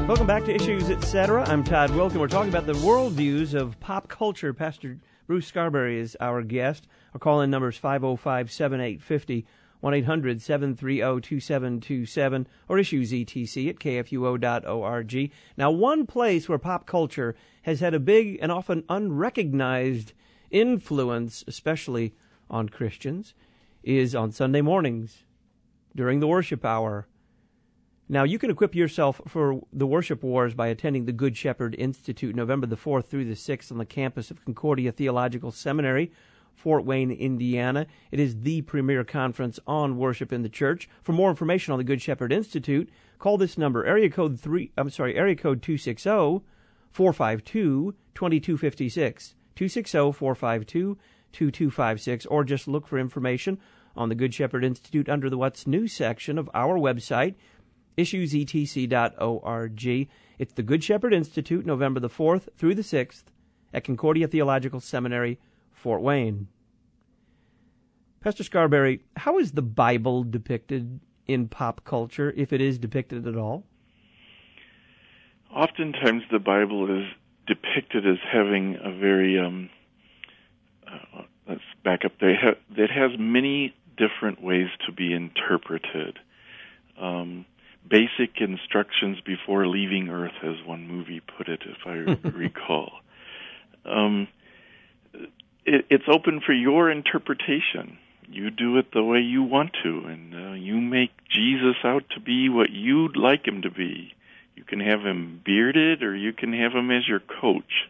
Welcome back to Issues, Etc. I'm Todd Wilken. We're talking about the worldviews of pop culture. Pastor Bruce Scarberry is our guest. Our call-in number is 505-7850, 1-800-730-2727, or issuesetc at kfuo.org. Now, one place where pop culture has had a big and often unrecognized influence, especially on Christians, is on Sunday mornings during the worship hour. Now, you can equip yourself for the worship wars by attending the Good Shepherd Institute November the 4th through the 6th on the campus of Concordia Theological Seminary, Fort Wayne, Indiana. It is the premier conference on worship in the church. For more information on the Good Shepherd Institute, call this number, area code 260-452-2256, 260-452-2256, or just look for information on the Good Shepherd Institute under the What's New section of our website, issuesetc.org. It's the Good Shepherd Institute, November the 4th through the 6th at Concordia Theological Seminary, Fort Wayne. Pastor Scarberry, how is the Bible depicted in pop culture, if it is depicted at all? Oftentimes the Bible is depicted as having a very, let's back up there, that has many different ways to be interpreted. Basic instructions before leaving Earth, as one movie put it, if I recall. It's open for your interpretation. You do it the way you want to, and you make Jesus out to be what you'd like him to be. You can have him bearded, or you can have him as your coach.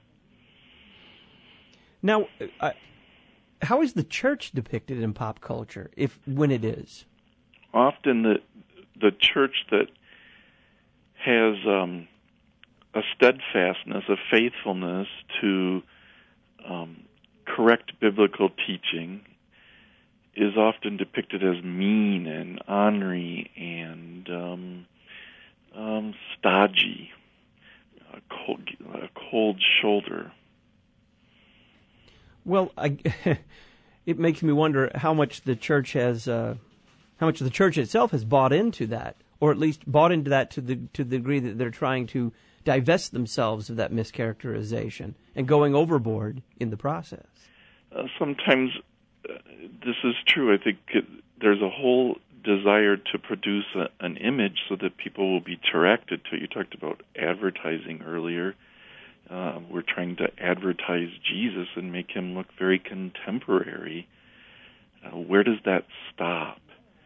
Now, how is the church depicted in pop culture, when it is? Often the church that has a steadfastness, a faithfulness to correct biblical teaching is often depicted as mean and ornery and stodgy, a cold shoulder. Well, it makes me wonder how much the church has, how much the church itself has bought into that, or at least bought into that to the degree that they're trying to divest themselves of that mischaracterization and going overboard in the process. Sometimes this is true. I think there's a whole desire to produce an image so that people will be attracted to it. You talked about advertising earlier. We're trying to advertise Jesus and make him look very contemporary. Where does that stop?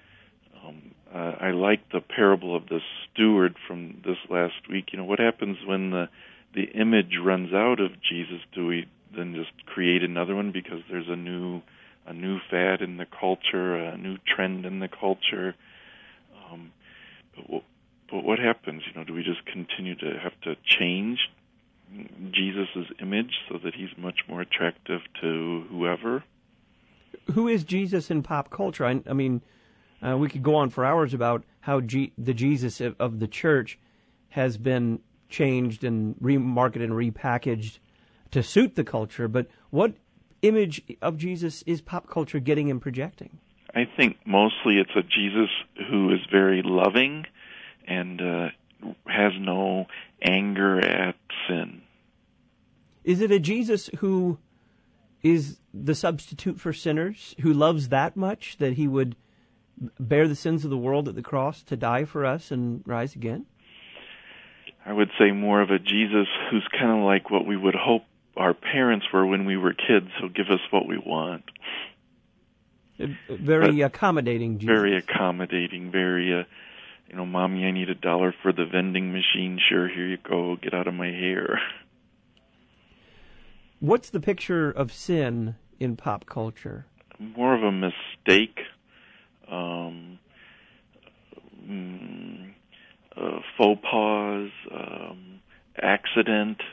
I like the parable of the steward from this last week. What happens when the image runs out of Jesus? Do we then just create another one because there's a new fad in the culture, a new trend in the culture? But what happens? Do we just continue to have to change Jesus' image so that he's much more attractive to whoever? Who is Jesus in pop culture? I mean, we could go on for hours about how the Jesus of the church has been changed and remarketed and repackaged to suit the culture, but what image of Jesus is pop culture getting and projecting? I think mostly it's a Jesus who is very loving and has no anger at sin. Is it a Jesus who is the substitute for sinners, who loves that much that he would bear the sins of the world at the cross to die for us and rise again? I would say more of a Jesus who's kind of like what we would hope our parents were when we were kids, who'll give us what we want. Very accommodating Jesus. Very accommodating, very, Mommy, I need $1 for the vending machine. Sure, here you go, get out of my hair. What's the picture of sin in pop culture? More of a mistake, faux pas, accident,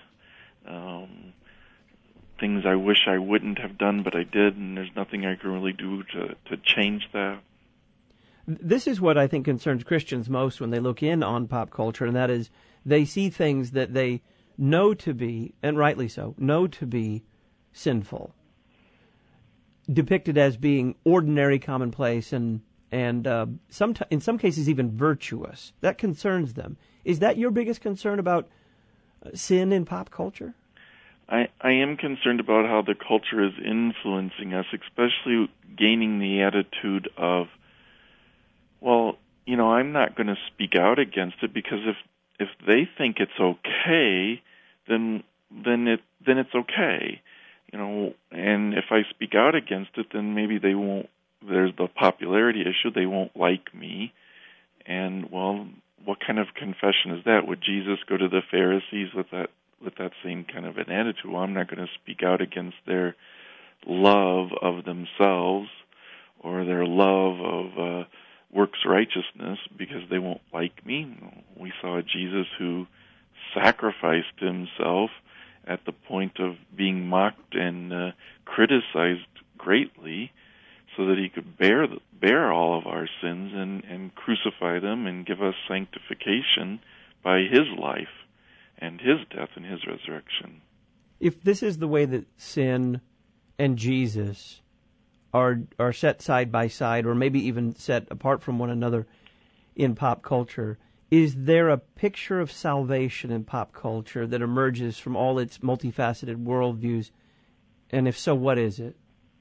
things I wish I wouldn't have done, but I did, and there's nothing I can really do to change that. This is what I think concerns Christians most when they look in on pop culture, and that is they see things that they know to be, and rightly so, know to be sinful, depicted as being ordinary, commonplace, and and in some cases even virtuous. That concerns them. Is that your biggest concern about sin in pop culture? I am concerned about how the culture is influencing us, especially gaining the attitude of, well, I'm not going to speak out against it, because if they think it's okay, then it's okay. And if I speak out against it, then maybe they won't. There's the popularity issue. They won't like me. And, well, what kind of confession is that? Would Jesus go to the Pharisees with that same kind of an attitude? Well, I'm not going to speak out against their love of themselves or their love of works righteousness, because they won't like me. We saw a Jesus who sacrificed himself at the point of being mocked and criticized greatly, so that he could bear all of our sins and crucify them and give us sanctification by his life and his death and his resurrection. If this is the way that sin and Jesus are set side by side, or maybe even set apart from one another in pop culture, is there a picture of salvation in pop culture that emerges from all its multifaceted worldviews? And if so, what is it?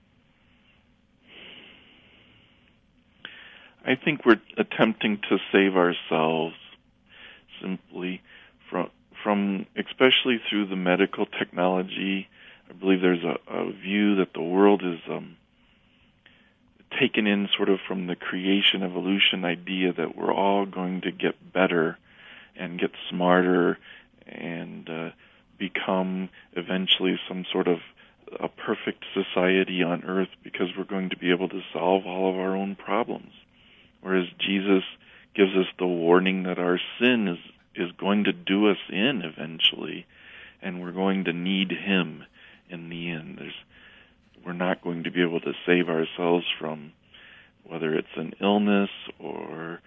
I think we're attempting to save ourselves simply from especially through the medical technology. I believe there's a view that the world is taken in sort of from the creation evolution idea that we're all going to get better and get smarter and become eventually some sort of a perfect society on earth, because we're going to be able to solve all of our own problems. Whereas Jesus gives us the warning that our sin is going to do us in eventually, and we're going to need him in the end. We're not going to be able to save ourselves from whether it's an illness or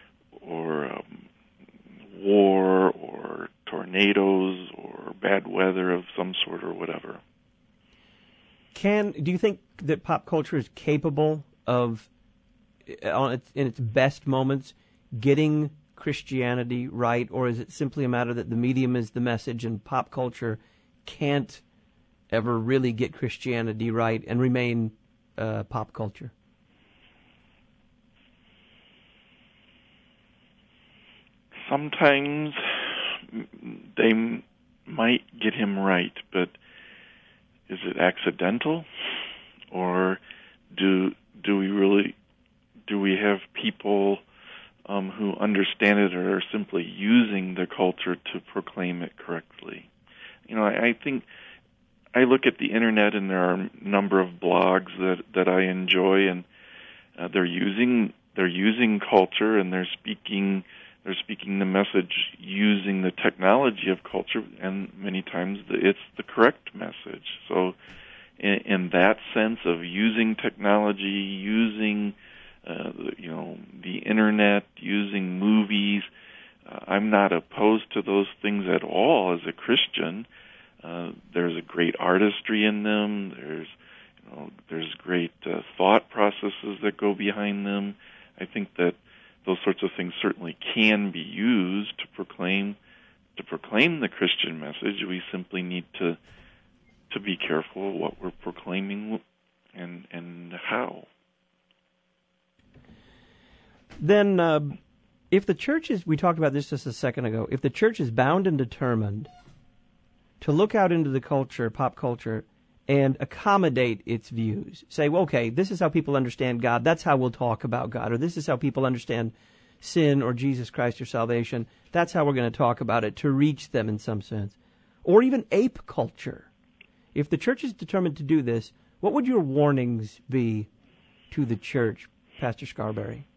war or tornadoes or bad weather of some sort or whatever. Do you think that pop culture is capable of, in its best moments, getting Christianity right, or is it simply a matter that the medium is the message and pop culture can't ever really get Christianity right and remain pop culture? Sometimes they might get him right, but is it accidental, or do we have people who understand it or are simply using the culture to proclaim it correctly? I think I look at the internet, and there are a number of blogs that I enjoy, and they're using culture, and they're speaking the message using the technology of culture, and many times it's the correct message. So in that sense of using technology, using the internet, using movies, I'm not opposed to those things at all as a Christian. There's a great artistry in them. There's great thought processes that go behind them. I think that those sorts of things certainly can be used to proclaim the Christian message. We simply need to be careful of what we're proclaiming and how. Then, if the church is, we talked about this just a second ago, if the church is bound and determined to look out into the culture, pop culture, and accommodate its views, say, well, okay, this is how people understand God, that's how we'll talk about God, or this is how people understand sin or Jesus Christ or salvation, that's how we're going to talk about it, to reach them in some sense. Or even ape culture. If the church is determined to do this, what would your warnings be to the church, Pastor Scarberry?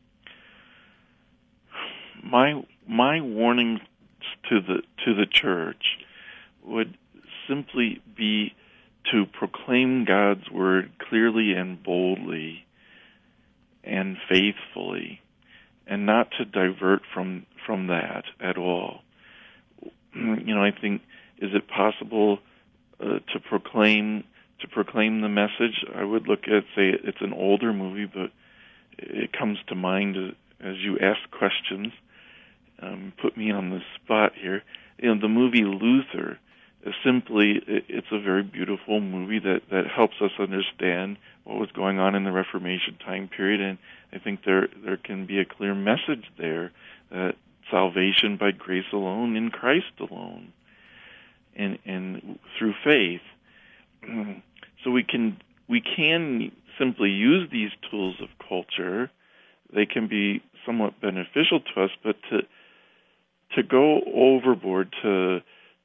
My warnings to the church would simply be to proclaim God's word clearly and boldly and faithfully, and not to divert from that at all. I think, is it possible to proclaim the message? I would look at, say, it's an older movie, but it comes to mind as you ask questions. Put me on the spot here. The movie Luther, it's a very beautiful movie that helps us understand what was going on in the Reformation time period, and I think there can be a clear message there that salvation by grace alone, in Christ alone, and through faith. So we can simply use these tools of culture. They can be somewhat beneficial to us, but to go overboard to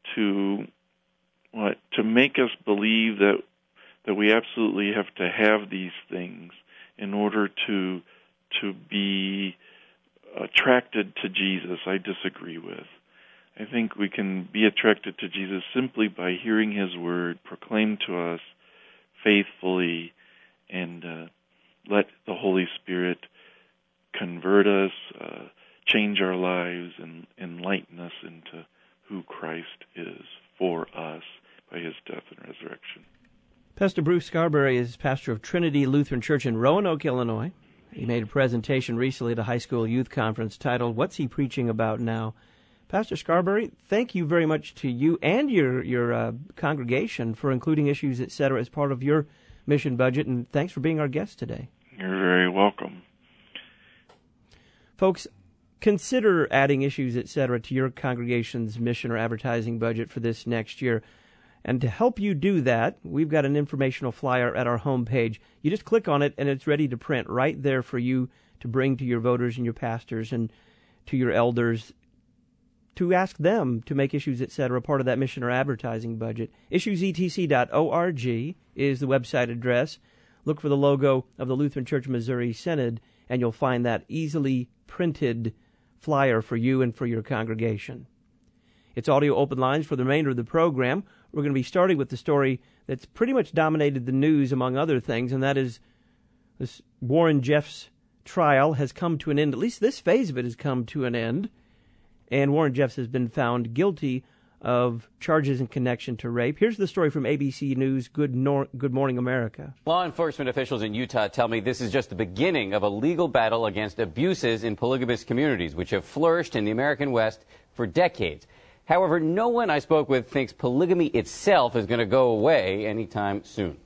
make us believe that we absolutely have to have these things in order to be attracted to Jesus, I disagree with. I think we can be attracted to Jesus simply by hearing His word proclaimed to us faithfully, and let the Holy Spirit convert us, change our lives, and enlighten us into who Christ is for us by His death and resurrection. Pastor Bruce Scarberry is pastor of Trinity Lutheran Church in Roanoke, Illinois. He made a presentation recently at a high school youth conference titled, "What's He Preaching About Now?" Pastor Scarberry, thank you very much to you and your congregation for including Issues, Etc. as part of your mission budget, and thanks for being our guest today. You're very welcome. Folks, consider adding Issues, Etc. to your congregation's mission or advertising budget for this next year. And to help you do that, we've got an informational flyer at our homepage. You just click on it, and it's ready to print right there for you to bring to your voters and your pastors and to your elders to ask them to make Issues, Etc. part of that mission or advertising budget. issuesetc.org is the website address. Look for the logo of the Lutheran Church Missouri Synod, and you'll find that easily printed flyer for you and for your congregation. It's audio open lines for the remainder of the program. We're going to be starting with the story that's pretty much dominated the news, among other things, and that is this Warren Jeffs trial has come to an end. At least this phase of it has come to an end. And Warren Jeffs has been found guilty of charges in connection to rape. Here's the story from ABC News. Good Morning America. Law enforcement officials in Utah tell me this is just the beginning of a legal battle against abuses in polygamous communities, which have flourished in the American West for decades. However, no one I spoke with thinks polygamy itself is going to go away anytime soon.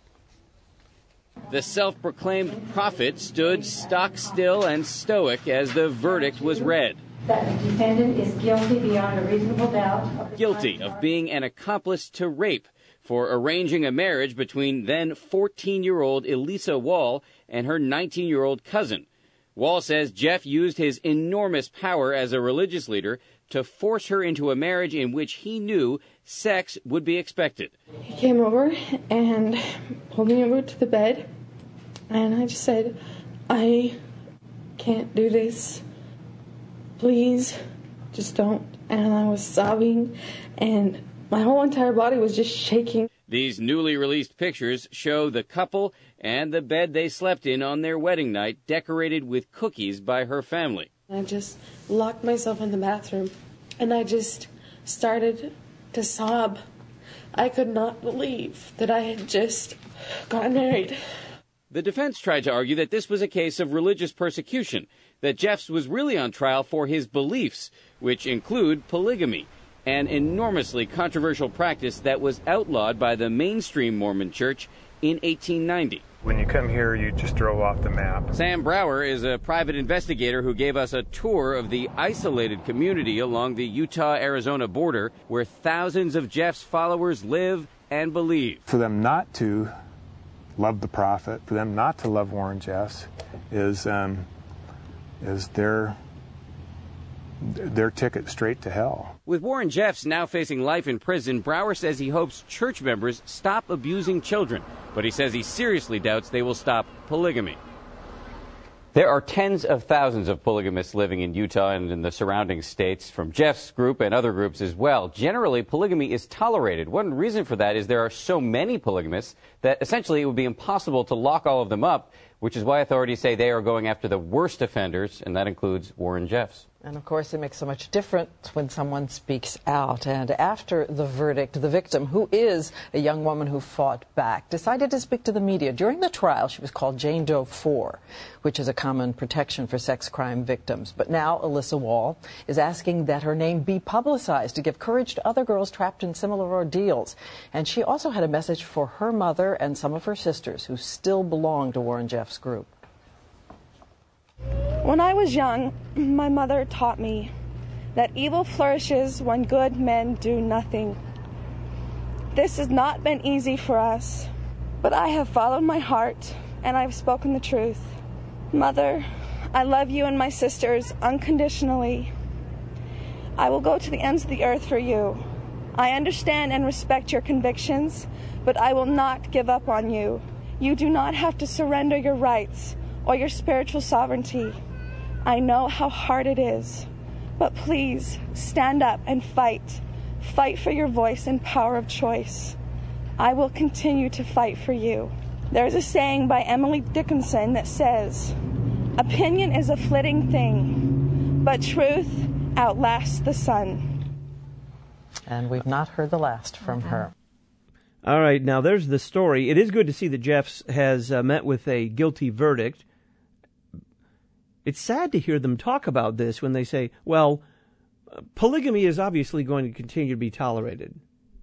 The self-proclaimed prophet stood stock still and stoic as the verdict was read. That the defendant is guilty beyond a reasonable doubt. Guilty of being an accomplice to rape for arranging a marriage between then 14-year-old Elisa Wall and her 19-year-old cousin. Wall says Jeff used his enormous power as a religious leader to force her into a marriage in which he knew sex would be expected. He came over and pulled me over to the bed, and I just said, I can't do this. Please, just don't. And I was sobbing, and my whole entire body was just shaking. These newly released pictures show the couple and the bed they slept in on their wedding night, decorated with cookies by her family. I just locked myself in the bathroom, and I just started to sob. I could not believe that I had just gotten married. The defense tried to argue that this was a case of religious persecution, that Jeffs was really on trial for his beliefs, which include polygamy, an enormously controversial practice that was outlawed by the mainstream Mormon Church in 1890. When you come here, you just drove off the map. Sam Brower is a private investigator who gave us a tour of the isolated community along the Utah-Arizona border where thousands of Jeffs followers live and believe. For them not to love the prophet, for them not to love Warren Jeffs, is their ticket straight to hell. With Warren Jeffs now facing life in prison, Brower says he hopes church members stop abusing children, but he says he seriously doubts they will stop polygamy. There are tens of thousands of polygamists living in Utah and in the surrounding states, from Jeff's group and other groups as well. Generally, polygamy is tolerated. One reason for that is there are so many polygamists that essentially it would be impossible to lock all of them up, which is why authorities say they are going after the worst offenders, and that includes Warren Jeffs. And of course, it makes so much difference when someone speaks out. And after the verdict, the victim, who is a young woman who fought back, decided to speak to the media. During the trial, she was called Jane Doe 4, which is a common protection for sex crime victims. But now Alyssa Wall is asking that her name be publicized to give courage to other girls trapped in similar ordeals. And she also had a message for her mother and some of her sisters who still belong to Warren Jeffs' group. When I was young, my mother taught me that evil flourishes when good men do nothing. This has not been easy for us, but I have followed my heart and I've spoken the truth. Mother, I love you and my sisters unconditionally. I will go to the ends of the earth for you. I understand and respect your convictions, but I will not give up on you. You do not have to surrender your rights or your spiritual sovereignty. I know how hard it is, but please stand up and fight. Fight for your voice and power of choice. I will continue to fight for you. There's a saying by Emily Dickinson that says, "Opinion is a flitting thing, but truth outlasts the sun." And we've not heard the last from her. All right, now there's the story. It is good to see that Jeffs has met with a guilty verdict. It's sad to hear them talk about this when they say, well, polygamy is obviously going to continue to be tolerated.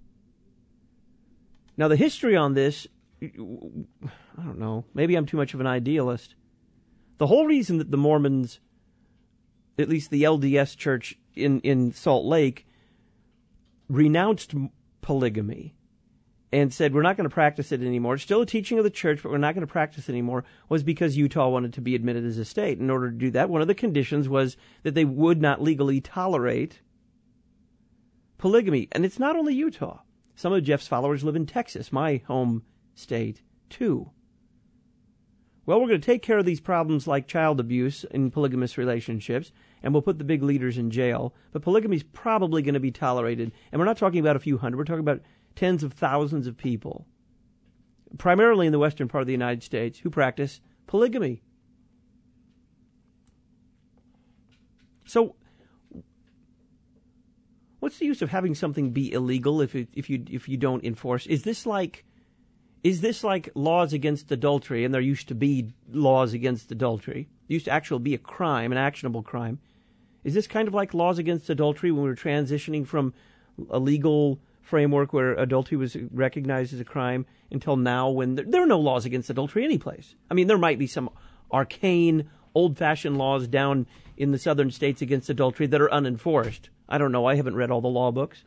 Now, the history on this, I don't know, maybe I'm too much of an idealist. The whole reason that the Mormons, at least the LDS Church in Salt Lake, renounced polygamy and said, we're not going to practice it anymore. It's still a teaching of the church, but we're not going to practice it anymore, was because Utah wanted to be admitted as a state. In order to do that, one of the conditions was that they would not legally tolerate polygamy. And it's not only Utah. Some of Jeff's followers live in Texas, my home state, too. Well, we're going to take care of these problems like child abuse in polygamous relationships, and we'll put the big leaders in jail. But polygamy is probably going to be tolerated. And we're not talking about a few hundred. We're talking about tens of thousands of people, primarily in the western part of the United States, who practice polygamy. So, what's the use of having something be illegal if you don't enforce? Is this like laws against adultery? And there used to be laws against adultery. There used to actually be a crime, an actionable crime. Is this kind of like laws against adultery when we were transitioning from a legal framework where adultery was recognized as a crime until now, when there are no laws against adultery anyplace? I mean, there might be some arcane, old-fashioned laws down in the southern states against adultery that are unenforced. I don't know. I haven't read all the law books.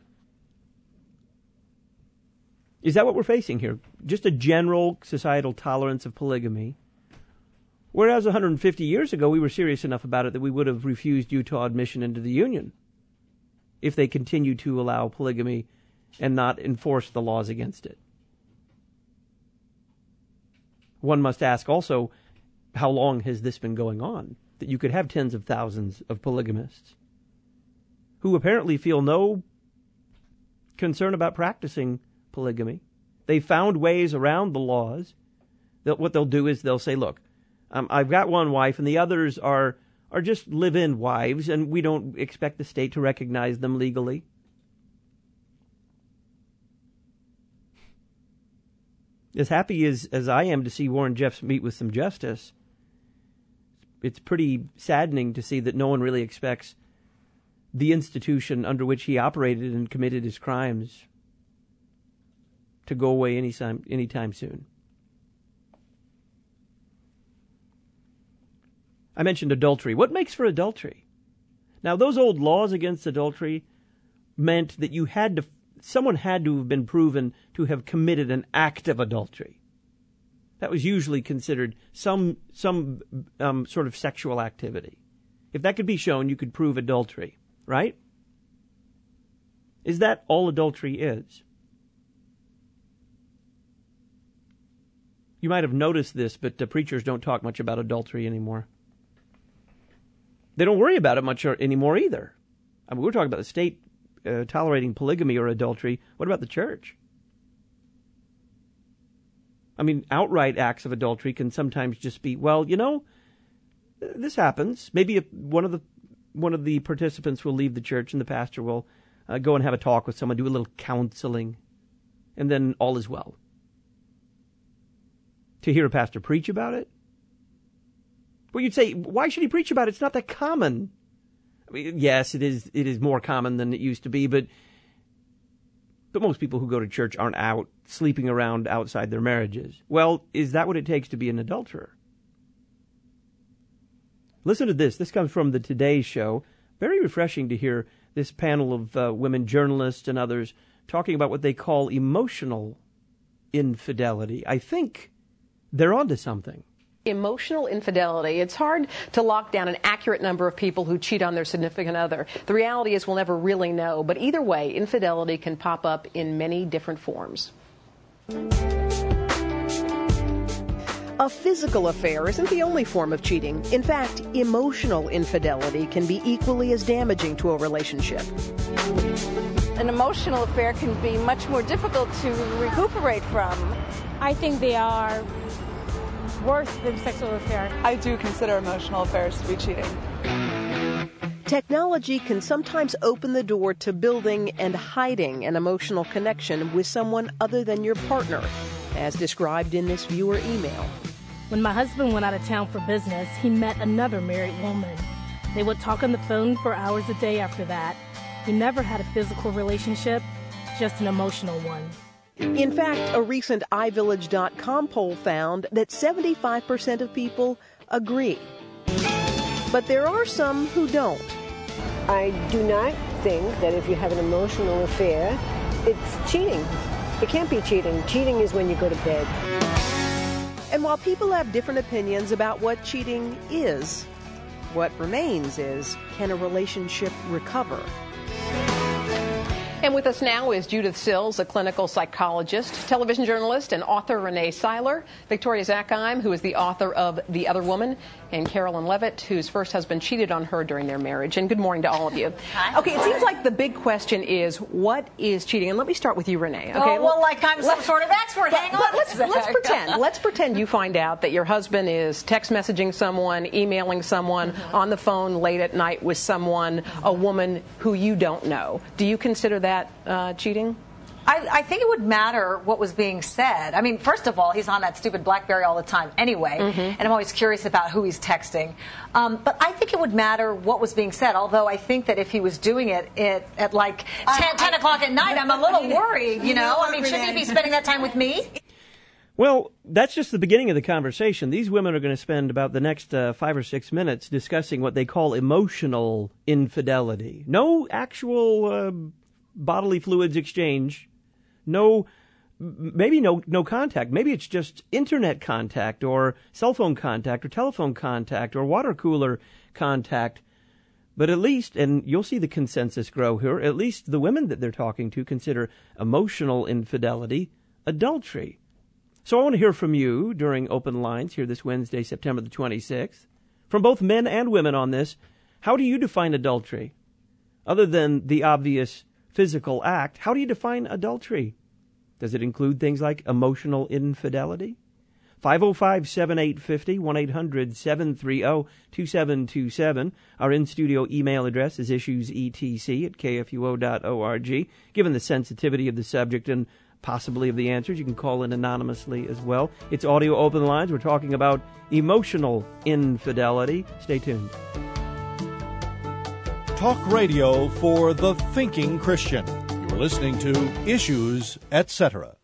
Is that what we're facing here? Just a general societal tolerance of polygamy? Whereas 150 years ago, we were serious enough about it that we would have refused Utah admission into the Union if they continued to allow polygamy and not enforce the laws against it. One must ask also, how long has this been going on? That you could have tens of thousands of polygamists who apparently feel no concern about practicing polygamy. They found ways around the laws. What they'll do is they'll say, look, I've got one wife and the others are just live-in wives, and we don't expect the state to recognize them legally. As happy as I am to see Warren Jeffs meet with some justice, it's pretty saddening to see that no one really expects the institution under which he operated and committed his crimes to go away anytime soon. I mentioned adultery. What makes for adultery? Now, those old laws against adultery meant that someone had to have been proven to have committed an act of adultery. That was usually considered some sort of sexual activity. If that could be shown, you could prove adultery, right? Is that all adultery is? You might have noticed this, but the preachers don't talk much about adultery anymore. They don't worry about it much anymore either. I mean, we're talking about the state tolerating polygamy or adultery. What about the church? I mean, outright acts of adultery can sometimes just be, well, this happens. Maybe one of the one of the participants will leave the church and the pastor will go and have a talk with someone, do a little counseling, and then all is well. To hear a pastor preach about it? Well, you'd say, why should he preach about it? It's not that common. I mean, yes, it is more common than it used to be, but most people who go to church aren't out sleeping around outside their marriages. Well, is that what it takes to be an adulterer? Listen to this. This comes from the Today Show. Very refreshing to hear this panel of women journalists and others talking about what they call emotional infidelity. I think they're onto something. Emotional infidelity. It's hard to lock down an accurate number of people who cheat on their significant other. The reality is we'll never really know. But either way, infidelity can pop up in many different forms. A physical affair isn't the only form of cheating. In fact, emotional infidelity can be equally as damaging to a relationship. An emotional affair can be much more difficult to recuperate from. I think they are worse than sexual affair. I do consider emotional affairs to be cheating. Technology can sometimes open the door to building and hiding an emotional connection with someone other than your partner, as described in this viewer email. When my husband went out of town for business, he met another married woman. They would talk on the phone for hours a day after that. He never had a physical relationship, just an emotional one. In fact, a recent iVillage.com poll found that 75% of people agree. But there are some who don't. I do not think that if you have an emotional affair, it's cheating. It can't be cheating. Cheating is when you go to bed. And while people have different opinions about what cheating is, what remains is, can a relationship recover? And with us now is Judith Sills, a clinical psychologist, television journalist, and author Renee Seiler, Victoria Zackheim, who is the author of The Other Woman, and Carolyn Levitt, whose first husband cheated on her during their marriage. And good morning to all of you. Hi. Okay, it seems like the big question is, what is cheating? And let me start with you, Renee. Okay, well, like I'm some sort of expert. Hang on. Let's pretend. Let's pretend you find out that your husband is text messaging someone, emailing someone, on the phone late at night with someone, a woman who you don't know. Do you consider that cheating? I think it would matter what was being said. I mean, first of all, he's on that stupid BlackBerry all the time anyway, and I'm always curious about who he's texting. But I think it would matter what was being said, although I think that if he was doing it at like 10 o'clock at night, I'm a little worried, you know? I mean, shouldn't he be spending that time with me? Well, that's just the beginning of the conversation. These women are going to spend about the next 5 or 6 minutes discussing what they call emotional infidelity. No actual bodily fluids exchange. Maybe no contact. Maybe it's just internet contact or cell phone contact or telephone contact or water cooler contact. But at least, and you'll see the consensus grow here, at least the women that they're talking to consider emotional infidelity adultery. So I want to hear from you during Open Lines here this Wednesday, September the 26th, from both men and women on this. How do you define adultery? Other than the obvious physical act, how do you define adultery? Does it include things like emotional infidelity? 505-7850, 1-800-730-2727. Our in-studio email address is issuesetc@kfuo.org. Given the sensitivity of the subject and possibly of the answers, you can call in anonymously as well. It's Audio Open Lines. We're talking about emotional infidelity. Stay tuned. Talk radio for the thinking Christian. You're listening to Issues, Etc.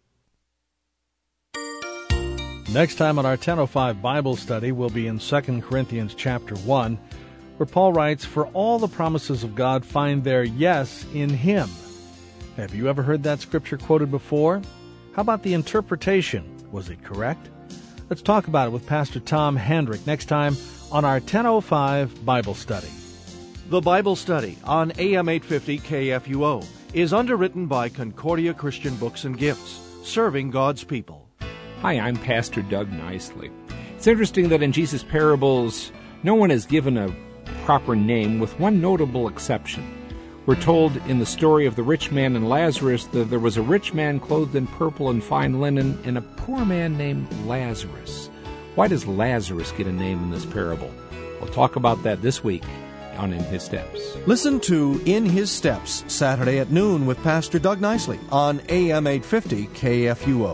Next time on our 10:05 Bible study, we'll be in 2 Corinthians chapter 1, where Paul writes, "For all the promises of God find their yes in Him." Have you ever heard that scripture quoted before? How about the interpretation? Was it correct? Let's talk about it with Pastor Tom Hendrick next time on our 10:05 Bible study. The Bible Study on AM 850 KFUO is underwritten by Concordia Christian Books and Gifts, serving God's people. Hi, I'm Pastor Doug Nicely. It's interesting that in Jesus' parables, no one is given a proper name with one notable exception. We're told in the story of the rich man and Lazarus that there was a rich man clothed in purple and fine linen and a poor man named Lazarus. Why does Lazarus get a name in this parable? We'll talk about that this week on In His Steps. Listen to In His Steps, Saturday at noon with Pastor Doug Nicely on AM 850 KFUO.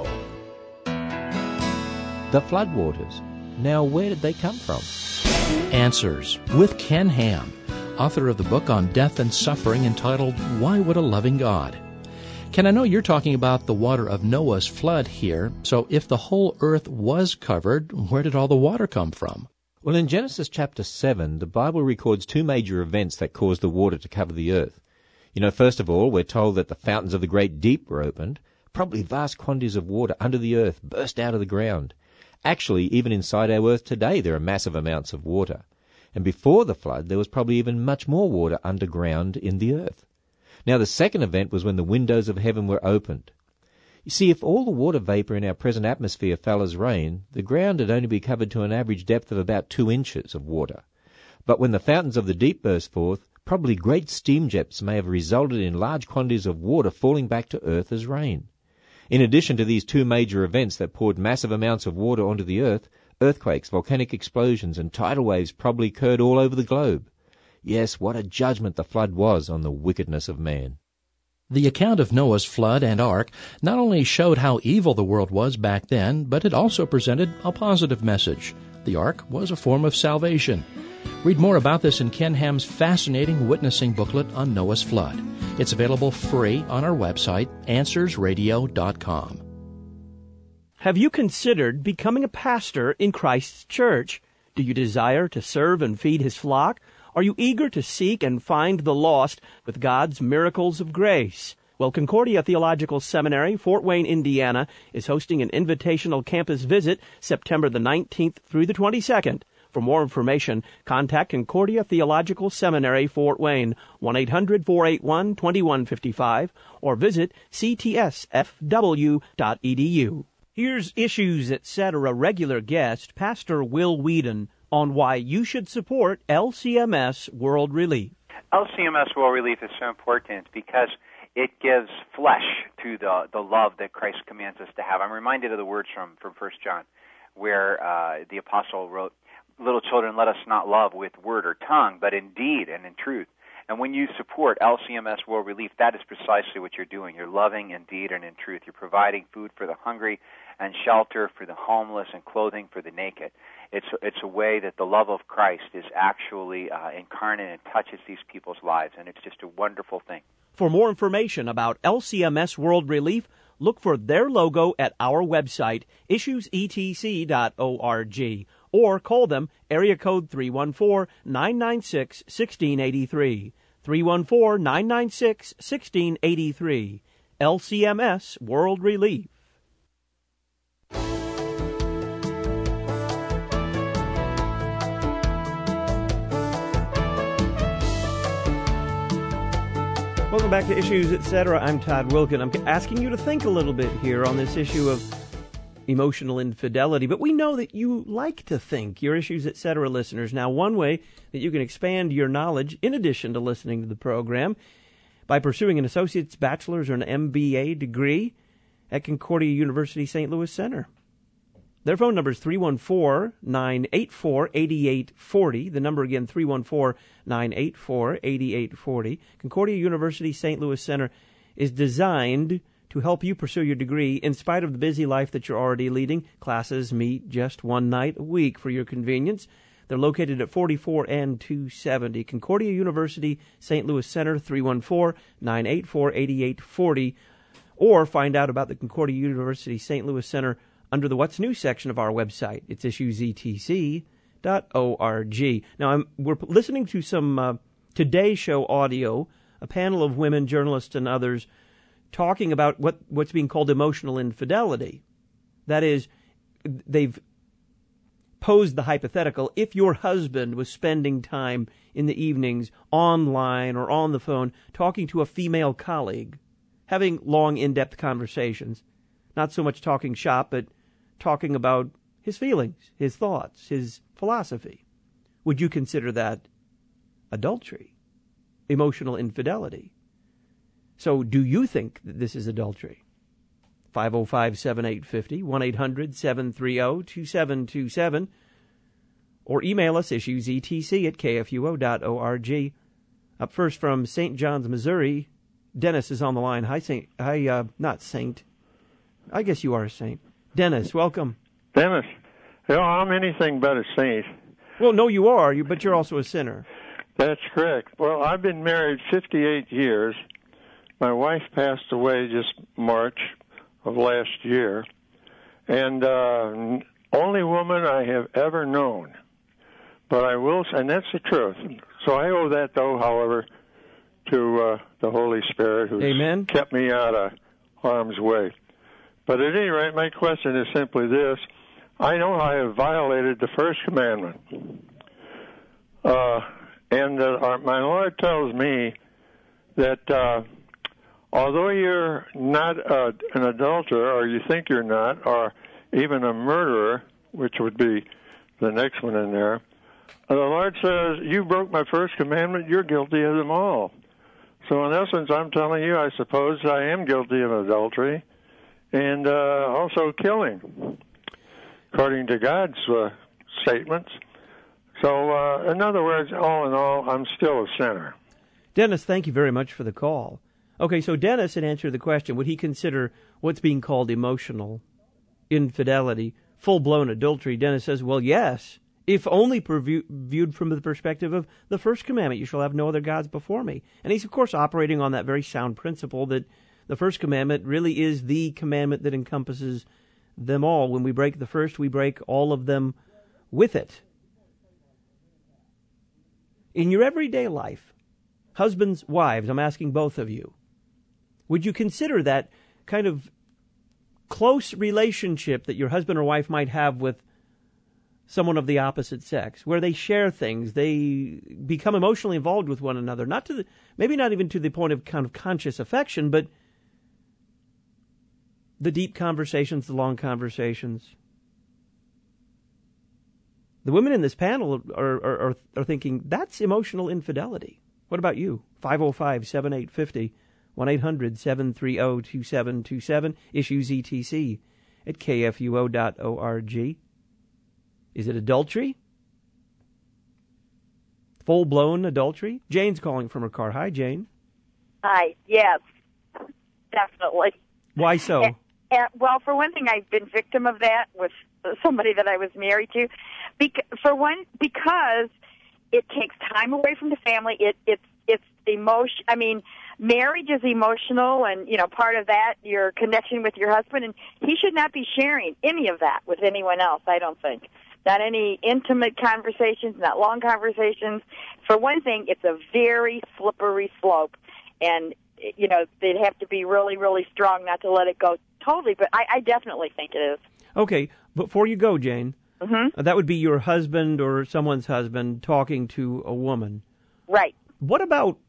The floodwaters. Now, where did they come from? Answers with Ken Ham, author of the book on death and suffering entitled, Why Would a Loving God? Ken, I know you're talking about the water of Noah's flood here, so if the whole earth was covered, where did all the water come from? Well, in Genesis chapter 7, the Bible records two major events that caused the water to cover the earth. First of all, we're told that the fountains of the great deep were opened. Probably vast quantities of water under the earth burst out of the ground. Actually, even inside our earth today, there are massive amounts of water. And before the flood, there was probably even much more water underground in the earth. Now, the second event was when the windows of heaven were opened. You see, if all the water vapor in our present atmosphere fell as rain, the ground would only be covered to an average depth of about 2 inches of water. But when the fountains of the deep burst forth, probably great steam jets may have resulted in large quantities of water falling back to earth as rain. In addition to these two major events that poured massive amounts of water onto the earth, earthquakes, volcanic explosions, and tidal waves probably occurred all over the globe. Yes, what a judgment the flood was on the wickedness of man. The account of Noah's flood and ark not only showed how evil the world was back then, but it also presented a positive message. The ark was a form of salvation. Read more about this in Ken Ham's fascinating witnessing booklet on Noah's flood. It's available free on our website, AnswersRadio.com. Have you considered becoming a pastor in Christ's church? Do you desire to serve and feed His flock? Are you eager to seek and find the lost with God's miracles of grace? Well, Concordia Theological Seminary, Fort Wayne, Indiana, is hosting an invitational campus visit September the 19th through the 22nd. For more information, contact Concordia Theological Seminary, Fort Wayne, 1-800-481-2155, or visit ctsfw.edu. Here's Issues, Etc. regular guest, Pastor Will Whedon, on why you should support LCMS World Relief. LCMS World Relief is so important because it gives flesh to the love that Christ commands us to have. I'm reminded of the words from 1 John, where the apostle wrote, "Little children, let us not love with word or tongue, but in deed and in truth." And when you support LCMS World Relief, that is precisely what you're doing. You're loving in deed and in truth. You're providing food for the hungry and shelter for the homeless and clothing for the naked. It's a way that the love of Christ is actually incarnate and touches these people's lives, and it's just a wonderful thing. For more information about LCMS World Relief, look for their logo at our website, issuesetc.org, or call them area code 314-996-1683, 314-996-1683, LCMS World Relief. Welcome back to Issues, Etc. I'm Todd Wilkin. I'm asking you to think a little bit here on this issue of emotional infidelity, but we know that you like to think, your Issues, Etc. listeners. Now, one way that you can expand your knowledge, in addition to listening to the program, by pursuing an associate's, bachelor's, or an MBA degree at Concordia University St. Louis Center. Their phone number is 314-984-8840. The number again, 314-984-8840. Concordia University St. Louis Center is designed to help you pursue your degree in spite of the busy life that you're already leading. Classes meet just one night a week for your convenience. They're located at 44 and 270. Concordia University St. Louis Center, 314-984-8840. Or find out about the Concordia University St. Louis Center under the What's New section of our website. It's issuesetc.org. Now, we're listening to some Today Show audio, a panel of women, journalists, and others talking about what's being called emotional infidelity. That is, they've posed the hypothetical, if your husband was spending time in the evenings online or on the phone talking to a female colleague, having long, in-depth conversations, not so much talking shop, but talking about his feelings, his thoughts, his philosophy. Would you consider that adultery, emotional infidelity? So do you think that this is adultery? 505-7850, 1-800-730-2727. or email us, issuesetc@kfuo.org. Up first from St. John's, Missouri, Dennis is on the line. Hi, not Saint. I guess you are a saint. Dennis, welcome. Dennis, I'm anything but a saint. Well, no, you are, but you're also a sinner. That's correct. Well, I've been married 58 years. My wife passed away just March of last year, and only woman I have ever known. But I will, and that's the truth. So I owe that, though, however, to the Holy Spirit, who's Amen. Kept me out of harm's way. But at any rate, my question is simply this. I know I have violated the first commandment. My Lord tells me that although you're not an adulterer, or you think you're not, or even a murderer, which would be the next one in there, the Lord says, you broke my first commandment, you're guilty of them all. So in essence, I'm telling you, I suppose I am guilty of adultery and also killing, according to God's statements. So in other words, all in all, I'm still a sinner. Dennis, thank you very much for the call. Okay, so Dennis, in answer to the question, would he consider what's being called emotional infidelity, full-blown adultery? Dennis says, well, yes, if only viewed from the perspective of the first commandment, you shall have no other gods before me. And he's, of course, operating on that very sound principle that the first commandment really is the commandment that encompasses them all. When we break the first, we break all of them with it. In your everyday life, husbands, wives, I'm asking both of you, would you consider that kind of close relationship that your husband or wife might have with someone of the opposite sex, where they share things, they become emotionally involved with one another, maybe not even to the point of kind of conscious affection, but the deep conversations, the long conversations? The women in this panel are thinking, that's emotional infidelity. What about you? 505-7850, 1-800-730-2727, issues etc at kfuo.org. Is it adultery? Full-blown adultery? Jane's calling from her car. Hi, Jane. Hi. Yes, definitely. Why so? Well, for one thing, I've been victim of that with somebody that I was married to. Because it takes time away from the family. It's emotion. I mean, marriage is emotional, and part of that, your connection with your husband, and he should not be sharing any of that with anyone else. I don't think. Not any intimate conversations, not long conversations. For one thing, it's a very slippery slope, and they'd have to be really, really strong not to let it go totally. But I definitely think it is. Okay, before you go, Jane, that would be your husband or someone's husband talking to a woman, right? What about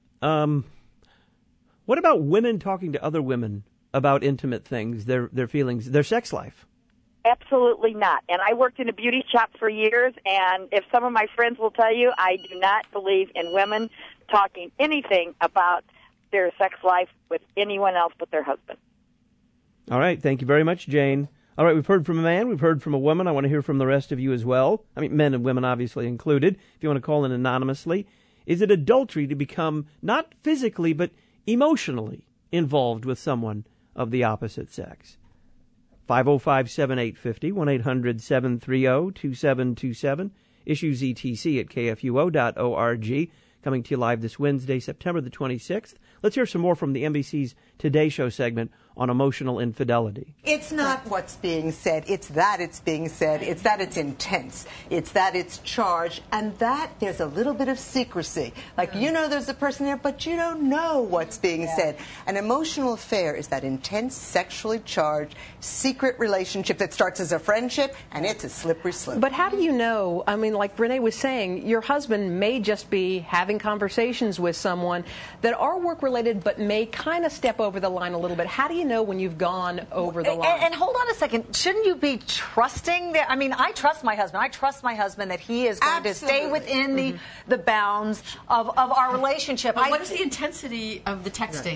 women talking to other women about intimate things, their feelings, their sex life? Absolutely not. And I worked in a beauty shop for years, and if some of my friends will tell you, I do not believe in women talking anything about their sex life with anyone else but their husband. All right. Thank you very much, Jane. All right. We've heard from a man. We've heard from a woman. I want to hear from the rest of you as well. I mean, men and women obviously included. If you want to call in anonymously, is it adultery to become not physically but emotionally involved with someone of the opposite sex? 505-7850, 1-800-730-2727, issues etc at kfuo.org. Coming to you live this Wednesday, September the 26th. Let's hear some more from the NBC's Today Show segment on emotional infidelity. It's not what's being said. It's that it's being said. It's that it's intense. It's that it's charged. And that there's a little bit of secrecy. Like, there's a person there, but you don't know what's being said. An emotional affair is that intense, sexually charged, secret relationship that starts as a friendship, and it's a slippery slope. But how do you know? I mean, like Renee was saying, your husband may just be having conversations with someone that are work-related, but may kind of step over the line a little bit. How do you know when you've gone over the line? And hold on a second. Shouldn't you be trusting? I trust my husband. I trust my husband that he is going to stay within the bounds of our relationship. But what is the intensity of the texting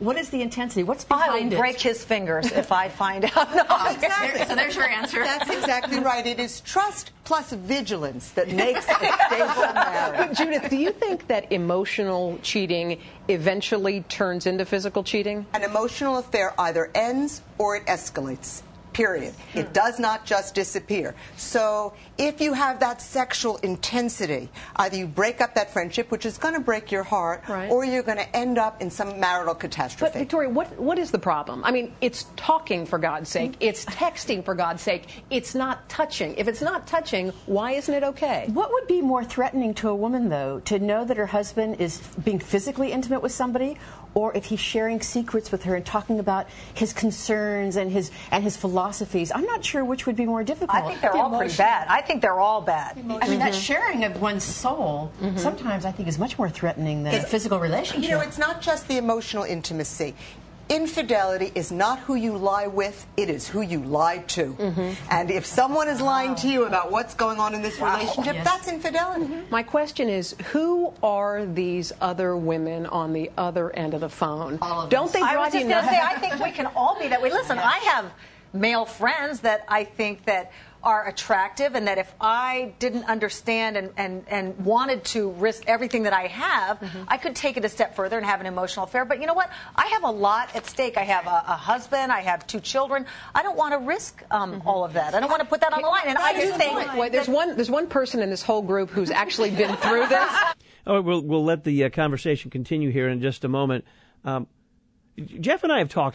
What is the intensity? What's behind I would break his fingers if I find out. No, exactly. So there's your answer. That's exactly right. It is trust plus vigilance that makes a stable marriage. But Judith, do you think that emotional cheating eventually turns into physical cheating? An emotional affair either ends or it escalates. Period. It does not just disappear. So if you have that sexual intensity, either you break up that friendship, which is going to break your heart, or you're going to end up in some marital catastrophe. But Victoria, what is the problem? I mean, it's talking, for God's sake. It's texting, for God's sake. It's not touching. If it's not touching, why isn't it okay? What would be more threatening to a woman, though, to know that her husband is being physically intimate with somebody, or if he's sharing secrets with her and talking about his concerns and his philosophies? I'm not sure which would be more difficult. I think they're all pretty bad. I think they're all bad. I mean, that sharing of one's soul sometimes I think is much more threatening than a physical relationship. You know, it's not just the emotional intimacy. Infidelity is not who you lie with, it is who you lie to. And if someone is lying to you about what's going on in this relationship, that's infidelity. My question is, who are these other women on the other end of the phone? Don't they I drive was just you going to nuts? say, I think we can all be that way. Listen, I have male friends that I think that are attractive, and that if I didn't understand and wanted to risk everything that I have, I could take it a step further and have an emotional affair. But you know what? I have a lot at stake. I have a husband. I have 2 children. I don't want to risk all of that. I don't want to put that on the line. And I do think Wait, there's one person in this whole group who's actually been through this. Oh, we'll let the conversation continue here in just a moment. Jeff and I have talked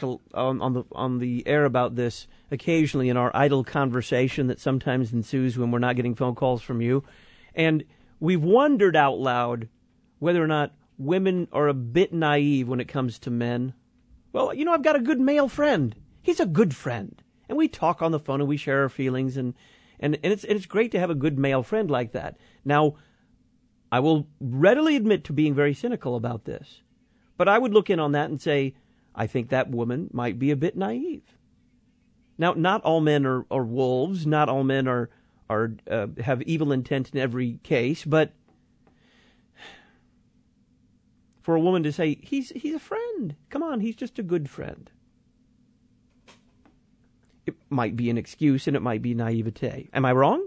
on the air about this occasionally in our idle conversation that sometimes ensues when we're not getting phone calls from you. And we've wondered out loud whether or not women are a bit naive when it comes to men. Well, you know, I've got a good male friend. He's a good friend. And we talk on the phone and we share our feelings, and it's great to have a good male friend like that. Now, I will readily admit to being very cynical about this. But I would look in on that and say, I think that woman might be a bit naive. Now, not all men are wolves. Not all men are have evil intent in every case. But for a woman to say he's a friend, come on, he's just a good friend, it might be an excuse and it might be naivete. Am I wrong?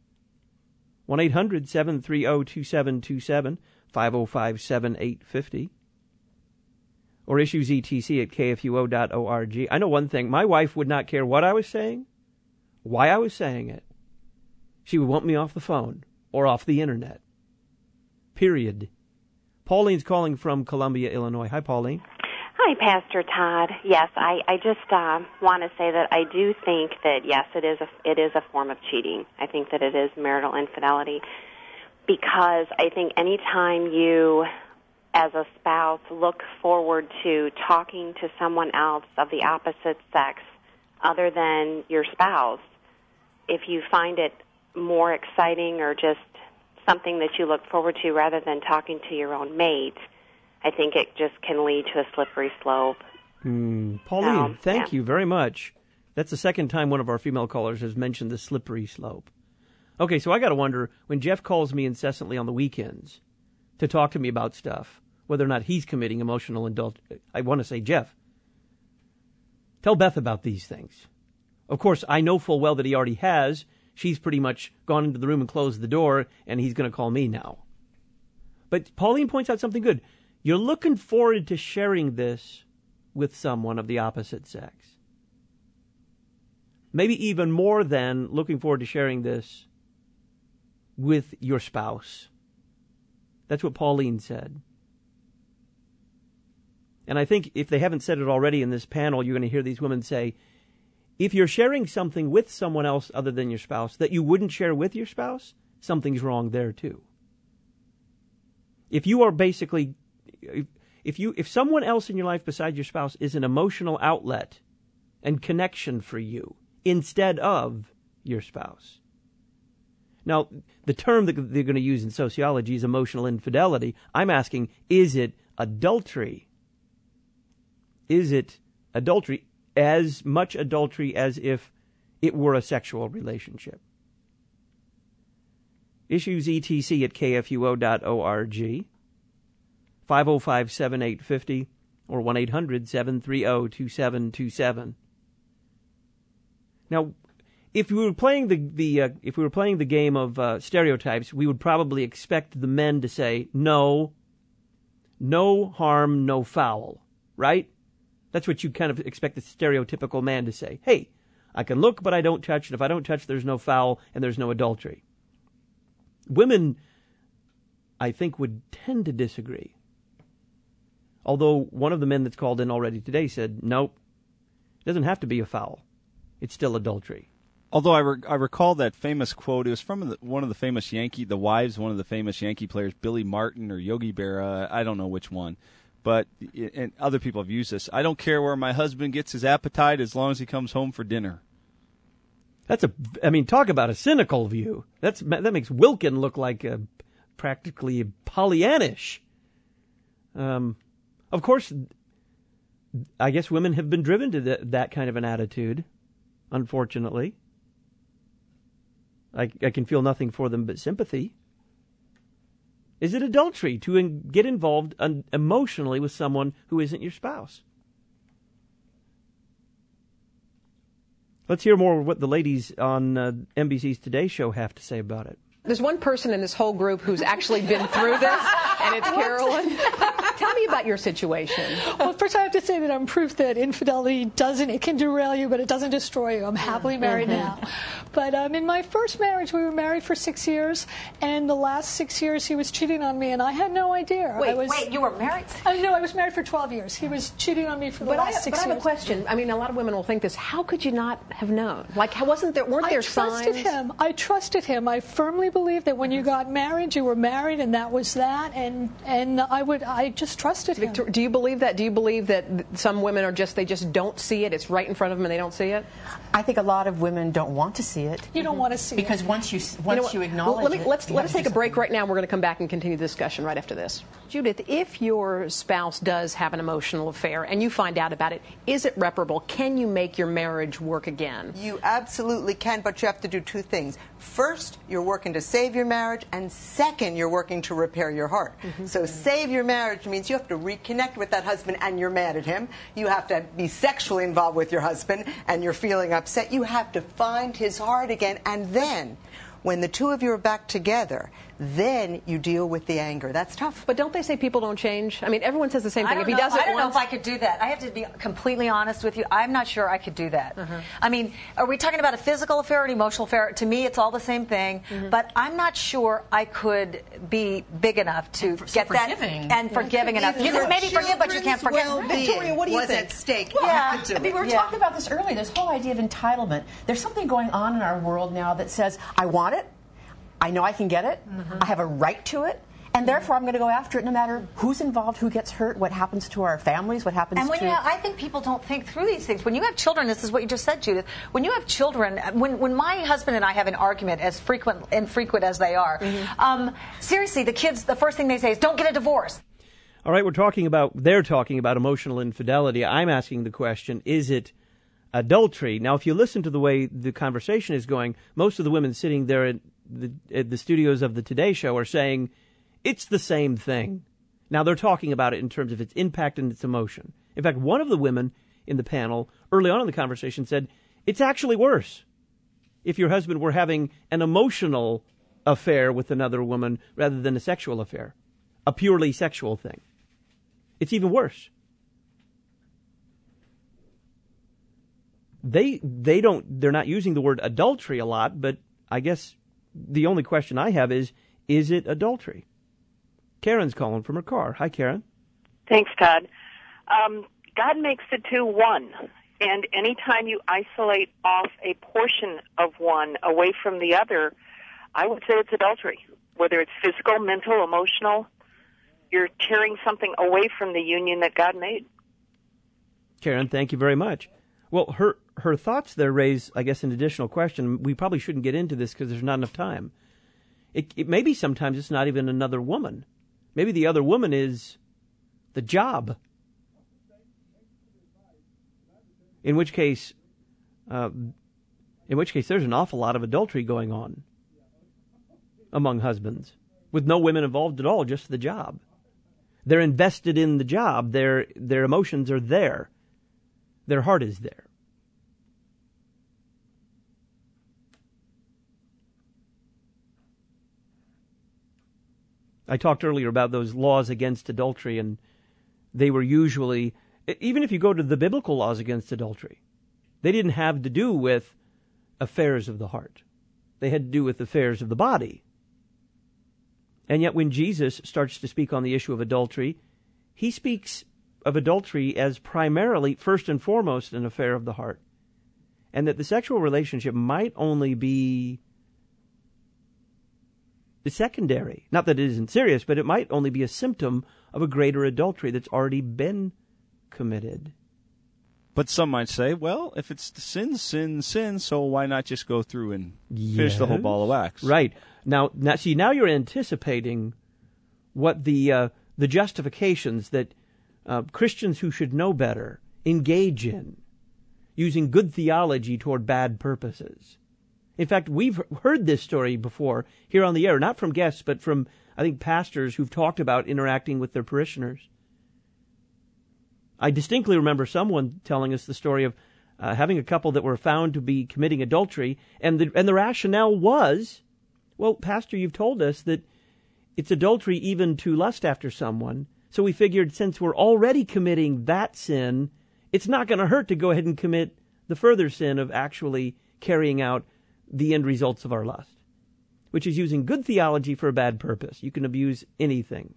1-800-730-2727, 505-7850. Or issues etc at kfuo.org. I know one thing. My wife would not care what I was saying, why I was saying it. She would want me off the phone or off the internet. Period. Pauline's calling from Columbia, Illinois. Hi, Pauline. Hi, Pastor Todd. Yes, I just want to say that I do think that, yes, it is a form of cheating. I think that it is marital infidelity, because I think anytime you, as a spouse, look forward to talking to someone else of the opposite sex other than your spouse, if you find it more exciting or just something that you look forward to rather than talking to your own mate, I think it just can lead to a slippery slope. Pauline, thank you very much. That's the second time one of our female callers has mentioned the slippery slope. Okay, so I got to wonder, when Jeff calls me incessantly on the weekends to talk to me about stuff, whether or not he's committing emotional indulgence, I want to say, Jeff, tell Beth about these things. Of course, I know full well that he already has. She's pretty much gone into the room and closed the door, and he's going to call me now. But Pauline points out something good. You're looking forward to sharing this with someone of the opposite sex. Maybe even more than looking forward to sharing this with your spouse. That's what Pauline said. And I think if they haven't said it already in this panel, you're going to hear these women say, if you're sharing something with someone else other than your spouse that you wouldn't share with your spouse, something's wrong there too. If you are basically, if someone else in your life besides your spouse is an emotional outlet and connection for you instead of your spouse. Now, the term that they're going to use in sociology is emotional infidelity. I'm asking, is it adultery? Is it adultery, as much adultery as if it were a sexual relationship? Issues etc at kfuo.org, 505-7850, or 1-800-730-2727. Now, if we were playing the game of stereotypes, we would probably expect the men to say no harm, no foul, right? That's what you kind of expect the stereotypical man to say. Hey, I can look, but I don't touch, and if I don't touch, there's no foul and there's no adultery. Women, I think, would tend to disagree. Although one of the men that's called in already today said, nope, it doesn't have to be a foul. It's still adultery. Although I recall that famous quote, it was from one of the famous the wives of one of the famous Yankee players, Billy Martin or Yogi Berra, I don't know which one. But, and other people have used this, I don't care where my husband gets his appetite as long as he comes home for dinner. Talk about a cynical view. That makes Wilkin look like practically Pollyannish. Of course, I guess women have been driven to that kind of an attitude, unfortunately. I can feel nothing for them but sympathy. Is it adultery to get involved emotionally with someone who isn't your spouse? Let's hear more of what the ladies on NBC's Today Show have to say about it. There's one person in this whole group who's actually been through this, and it's Carolyn. Tell me about your situation. Well, first I have to say that I'm proof that infidelity it can derail you, but it doesn't destroy you. I'm happily married now. But in my first marriage, we were married for 6 years, and the last 6 years he was cheating on me, and I had no idea. Wait, you were married? No, I was married for 12 years. He was cheating on me for the last 6 years. But I have a question. I mean, a lot of women will think this. How could you not have known? Like, weren't there signs? I trusted him. I firmly believed that when you got married, you were married, and that was that, and I just trusted him. Victoria, do you believe that? Do you believe that some women they just don't see it? It's right in front of them and they don't see it? I think a lot of women don't want to see it. You don't want to see it. Because once you acknowledge it. Let us take a break right now. We're going to come back and continue the discussion right after this. Judith, if your spouse does have an emotional affair and you find out about it, is it reparable? Can you make your marriage work again? You absolutely can, but you have to do two things. First, you're working to save your marriage, and second, you're working to repair your heart. So save your marriage means you have to reconnect with that husband and you're mad at him. You have to be sexually involved with your husband and you're feeling upset. You have to find his heart again, and then when the two of you are back together, then you deal with the anger. That's tough. But don't they say people don't change? I mean, everyone says the same thing. If he does it I don't know once, if I could do that. I have to be completely honest with you. I'm not sure I could do that. I mean, are we talking about a physical affair or an emotional affair? To me, it's all the same thing. But I'm not sure I could be big enough to get that and forgiving enough. You can maybe forgive, but you can't forget. Victoria, what do you think? At stake. Well, we were talking about this earlier. This whole idea of entitlement. There's something going on in our world now that says, I want it. I know I can get it. I have a right to it. And therefore, I'm going to go after it no matter who's involved, who gets hurt, what happens to our families, what happens to... I think people don't think through these things. When you have children, this is what you just said, Judith. When you have children, when my husband and I have an argument, as infrequent as they are, seriously, the kids, the first thing they say is, don't get a divorce. All right, they're talking about emotional infidelity. I'm asking the question, is it adultery? Now, if you listen to the way the conversation is going, most of the women sitting there at the studios of the Today Show are saying it's the same thing. Now, they're talking about it in terms of its impact and its emotion. In fact, one of the women in the panel early on in the conversation said it's actually worse if your husband were having an emotional affair with another woman rather than a sexual affair, a purely sexual thing. It's even worse. They're not using the word adultery a lot, but I guess the only question I have is it adultery? Karen's calling from her car. Hi, Karen. Thanks, Todd. God makes the two one, and anytime you isolate off a portion of one away from the other, I would say it's adultery. Whether it's physical, mental, emotional, you're tearing something away from the union that God made. Karen, thank you very much. Well, her thoughts there raise, I guess, an additional question. We probably shouldn't get into this because there's not enough time. It maybe sometimes it's not even another woman. Maybe the other woman is the job. In which case there's an awful lot of adultery going on among husbands with no women involved at all, just the job. They're invested in the job. Their emotions are there. Their heart is there. I talked earlier about those laws against adultery, and they were usually, even if you go to the biblical laws against adultery, they didn't have to do with affairs of the heart. They had to do with affairs of the body. And yet when Jesus starts to speak on the issue of adultery, he speaks of adultery as primarily, first and foremost, an affair of the heart. And that the sexual relationship might only be secondary. Not that it isn't serious, but it might only be a symptom of a greater adultery that's already been committed. But some might say, well, if it's sin, so why not just go through and finish the whole ball of wax? Right. Now you're anticipating what the justifications that Christians who should know better engage in, using good theology toward bad purposes. In fact, we've heard this story before here on the air, not from guests, but from, I think, pastors who've talked about interacting with their parishioners. I distinctly remember someone telling us the story of having a couple that were found to be committing adultery, and the rationale was, well, Pastor, you've told us that it's adultery even to lust after someone, so we figured since we're already committing that sin, it's not going to hurt to go ahead and commit the further sin of actually carrying out the end results of our lust, which is using good theology for a bad purpose. You can abuse anything.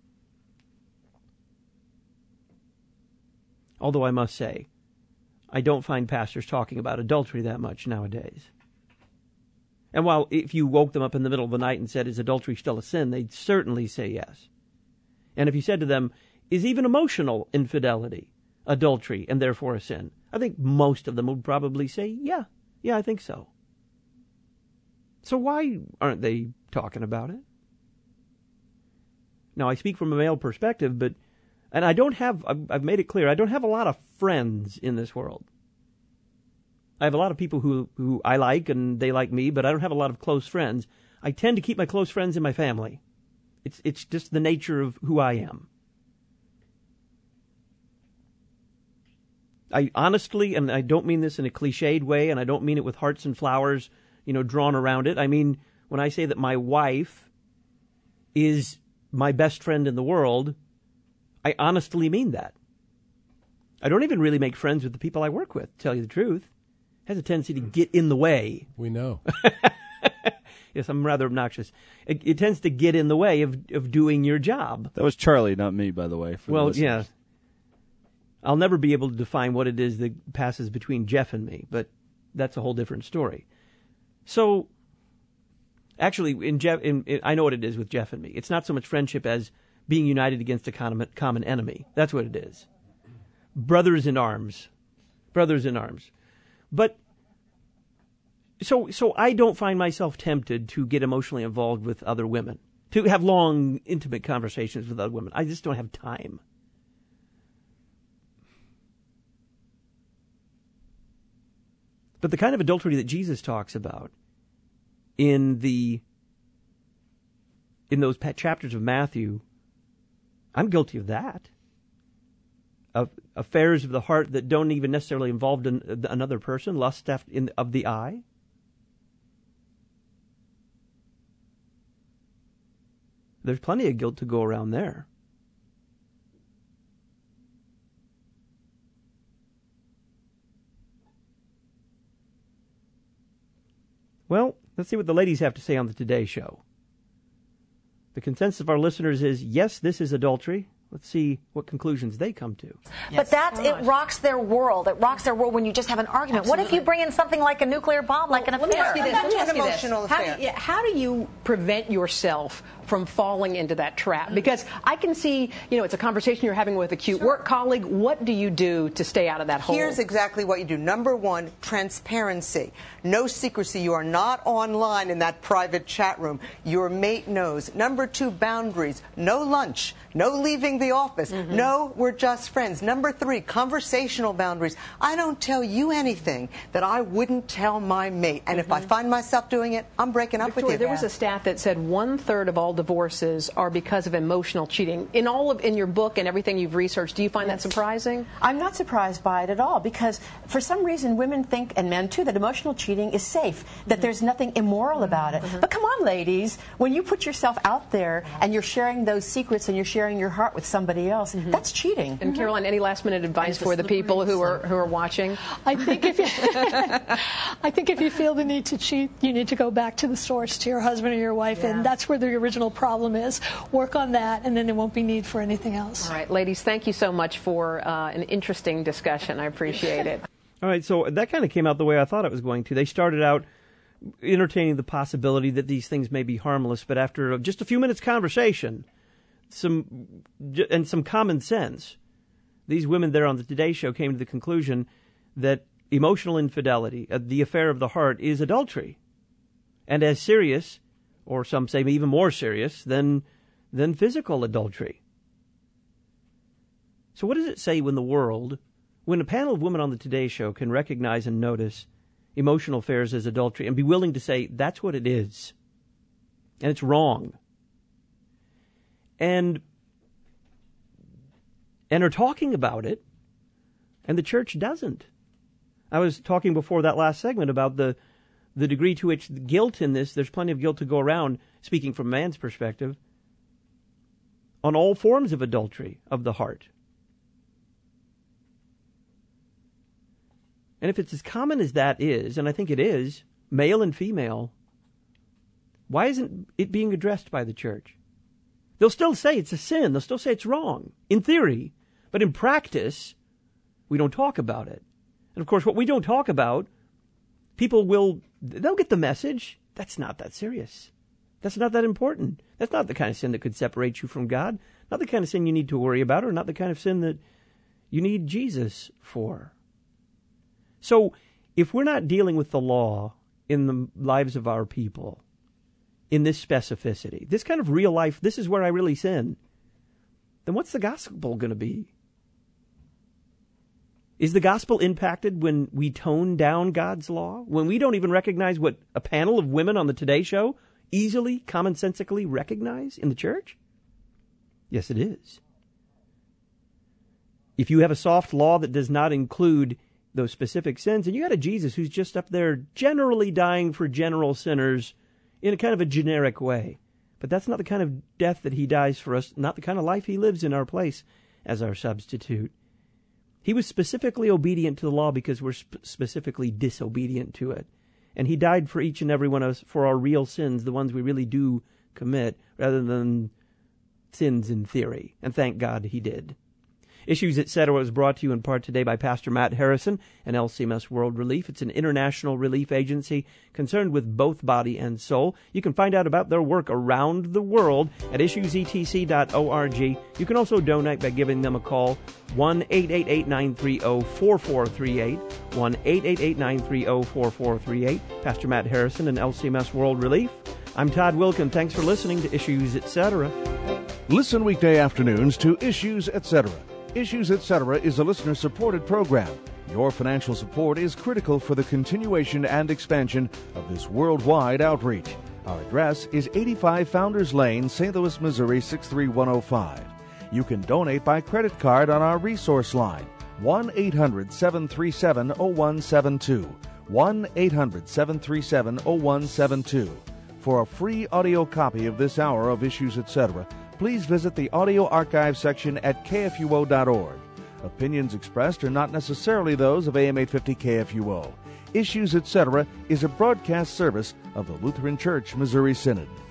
Although I must say, I don't find pastors talking about adultery that much nowadays. And while if you woke them up in the middle of the night and said, is adultery still a sin, they'd certainly say yes. And if you said to them, is even emotional infidelity adultery and therefore a sin? I think most of them would probably say, yeah, I think so. So why aren't they talking about it? Now, I speak from a male perspective, and I've made it clear, I don't have a lot of friends in this world. I have a lot of people who I like and they like me, but I don't have a lot of close friends. I tend to keep my close friends in my family. It's just the nature of who I am. I honestly, and I don't mean this in a cliched way, and I don't mean it with hearts and flowers, drawn around it. I mean, when I say that my wife is my best friend in the world, I honestly mean that. I don't even really make friends with the people I work with, to tell you the truth. It has a tendency to get in the way. We know. Yes, I'm rather obnoxious. It tends to get in the way of doing your job. That was Charlie, not me, by the way. Well, yeah. I'll never be able to define what it is that passes between Jeff and me, but that's a whole different story. So, actually, I know what it is with Jeff and me. It's not so much friendship as being united against a common enemy. That's what it is. Brothers in arms. But so I don't find myself tempted to get emotionally involved with other women, to have long, intimate conversations with other women. I just don't have time. But the kind of adultery that Jesus talks about in those chapters of Matthew, I'm guilty of that. Of affairs of the heart that don't even necessarily involve another person, lust of the eye. There's plenty of guilt to go around there. Well, let's see what the ladies have to say on the Today Show. The consensus of our listeners is, yes, this is adultery. Let's see what conclusions they come to. But it rocks their world. It rocks their world when you just have an argument. Absolutely. What if you bring in something like a nuclear bomb, like an affair? Let me ask you this. Affair. How do you prevent yourself from falling into that trap? Because I can see, it's a conversation you're having with a cute work colleague. What do you do to stay out of that hole? Here's exactly what you do. Number one, transparency. No secrecy. You are not online in that private chat room. Your mate knows. Number two, boundaries. No lunch. No leaving the office. Mm-hmm. No, we're just friends. Number three, conversational boundaries. I don't tell you anything that I wouldn't tell my mate. And if I find myself doing it, I'm breaking up with you. There was a stat that said 1/3 of all divorces are because of emotional cheating. In your book and everything you've researched, do you find that surprising? I'm not surprised by it at all, because for some reason women think, and men too, that emotional cheating is safe, that there's nothing immoral about it. But come on, ladies, when you put yourself out there and you're sharing those secrets and you're sharing your heart with somebody else, that's cheating. And Caroline, any last minute advice for the people who are watching? I think if you feel the need to cheat, you need to go back to the source, to your husband or your wife, and that's where the original problem is. Work on that, and then there won't be need for anything else. All right, ladies, thank you so much for an interesting discussion. I appreciate it. All right, so that kind of came out the way I thought it was going to. They started out entertaining the possibility that these things may be harmless, but after just a few minutes conversation, some common sense, these women there on the Today Show came to the conclusion that emotional infidelity, the affair of the heart, is adultery, and as serious, or some say even more serious, than physical adultery. So what does it say when a panel of women on the Today Show can recognize and notice emotional affairs as adultery and be willing to say that's what it is, and it's wrong, and are talking about it, and the church doesn't? I was talking before that last segment about the degree to which the guilt in this, there's plenty of guilt to go around, speaking from man's perspective, on all forms of adultery of the heart. And if it's as common as that is, and I think it is, male and female, why isn't it being addressed by the church? They'll still say it's a sin. They'll still say it's wrong, in theory. But in practice, we don't talk about it. And of course, what we don't talk about, they'll get the message. That's not that serious. That's not that important. That's not the kind of sin that could separate you from God. Not the kind of sin you need to worry about, or not the kind of sin that you need Jesus for. So, if we're not dealing with the law in the lives of our people, in this specificity, this kind of real life, this is where I really sin, then what's the gospel going to be? Is the gospel impacted when we tone down God's law? When we don't even recognize what a panel of women on the Today Show easily, commonsensically recognize in the church? Yes, it is. If you have a soft law that does not include those specific sins, and you got a Jesus who's just up there generally dying for general sinners in a kind of a generic way. But that's not the kind of death that he dies for us, not the kind of life he lives in our place as our substitute. He was specifically obedient to the law because we're specifically disobedient to it. And he died for each and every one of us for our real sins, the ones we really do commit, rather than sins in theory. And thank God he did. Issues, Etc. was brought to you in part today by Pastor Matt Harrison and LCMS World Relief. It's an international relief agency concerned with both body and soul. You can find out about their work around the world at issuesetc.org. You can also donate by giving them a call, 1-888-930-4438, 1-888-930-4438. Pastor Matt Harrison and LCMS World Relief. I'm Todd Wilkin. Thanks for listening to Issues, Etc. Listen weekday afternoons to Issues, Etc. Issues, Etc. is a listener-supported program. Your financial support is critical for the continuation and expansion of this worldwide outreach. Our address is 85 Founders Lane, St. Louis, Missouri, 63105. You can donate by credit card on our resource line, 1-800-737-0172, 1-800-737-0172. For a free audio copy of this hour of Issues, Etc., please visit the audio archive section at kfuo.org. Opinions expressed are not necessarily those of AM 850 KFUO. Issues, Etc. is a broadcast service of the Lutheran Church Missouri Synod.